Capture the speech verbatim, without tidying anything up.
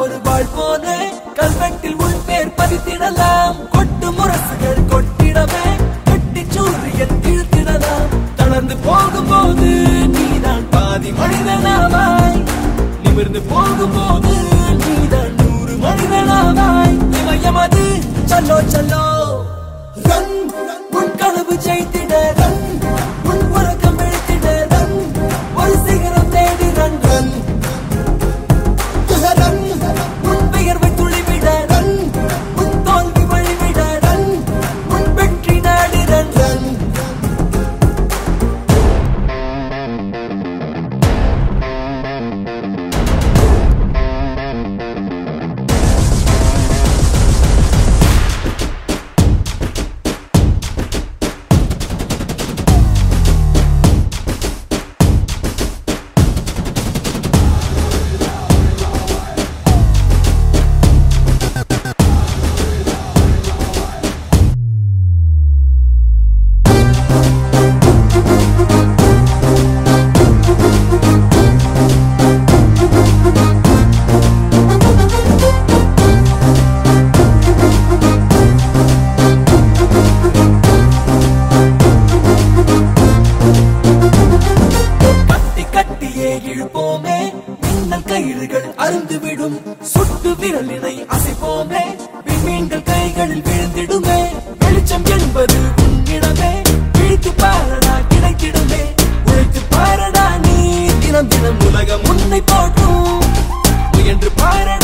ஒரு வாழ் போல கல்வெட்டில் உள் பேர் பதித்திடலாம். கொட்டு முரசுகள் கொட்டிடவே கட்டி சூரியன் இழுத்திடலாம். தளர்ந்து போகும்போது நீதான் பாதி மனிதனாவாய், நிமிர்ந்து போகும்போது நீதான் நூறு மனிதனாவாய். இமயமது சல்லோ சல்லோ ரன், உன் கனவு ஜெயித்திட ரன், உன் உறக்கம் எழுத்திட ரன், ஒரு சிகரம் தேடி ரன் ரன் ரன், உன் பெயர்வை துளிவிட ரன், உன் தோல்வி வழிவிட ரன், உன் வெற்றி நாடி ரன் ரன். இழுப்போமே மின்னல் கயிறுகள் அருந்துவிடும், சுட்டு விரலினை அசைப்போமே விண்மீன்கள் கைகளில் விழுந்திடுமே. வெளிச்சம் என்பது உன்னிடமே, விழித்து பாரடா கிடைத்திடுமே. உழைத்து பாரடா நீ தினம் தினம் உலகம் உன்னை போற்றும், முயன்று பாரடா.